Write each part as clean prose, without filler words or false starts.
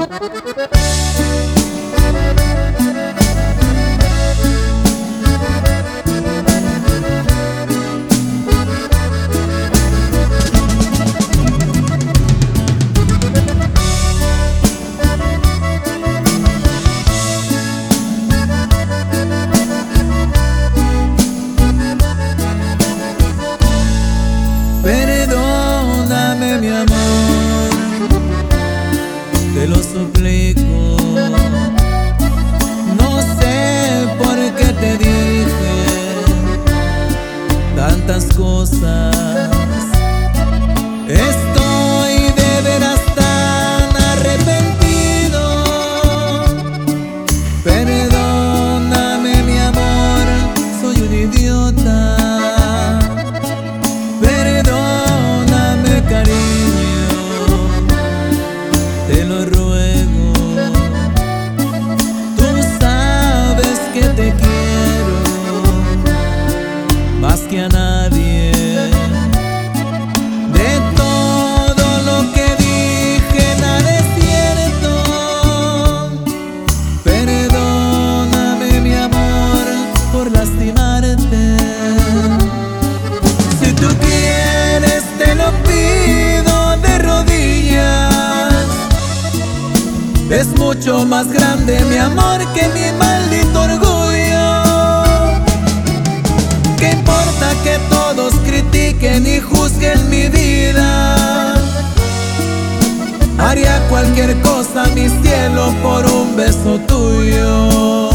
Perdóname, mi amor, te lo suplico. No sé por qué te dije tantas cosas. Estoy de veras tan arrepentido. Perdóname, mi amor, soy un idiota. Perdóname, cariño, te lo ruego. Tú sabes que te quiero más que a nadie. De todo lo que dije nada es cierto. Perdóname, mi amor, por lastimarte. Si tú quieres te lo pido de rodillas. Es mucho más grande mi amor que mi maldito orgullo. ¿Qué importa que todos critiquen y juzguen mi vida? Haría cualquier cosa, mi cielo, por un beso tuyo.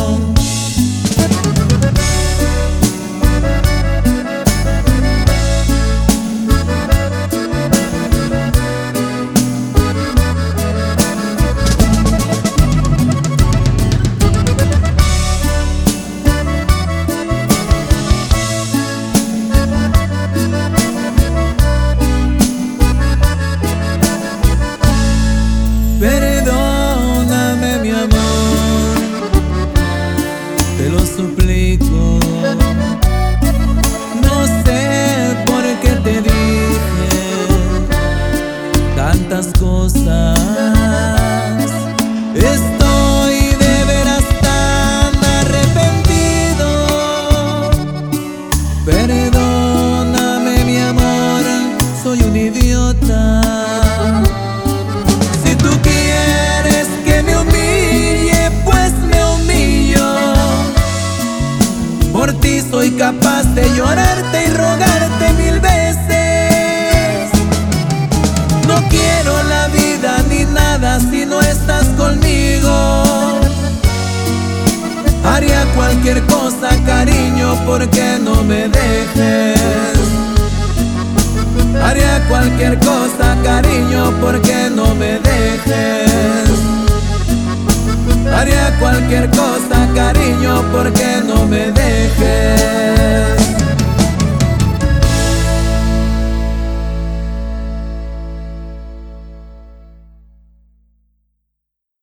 Perdóname, mi amor, te lo suplico. No sé por qué te dije tantas cosas. Estoy de veras tan arrepentido. Perdóname, mi amor, soy un idiota. Si tú quieres que me humille, pues me humillo. Por ti soy capaz de llorarte y rogarte 1000 veces. No quiero la vida ni nada si no estás conmigo. Haría cualquier cosa, cariño, porque no me dejes. Haría cualquier cosa, cariño, porque no me dejes. Haría cualquier cosa, cariño, porque no me dejes.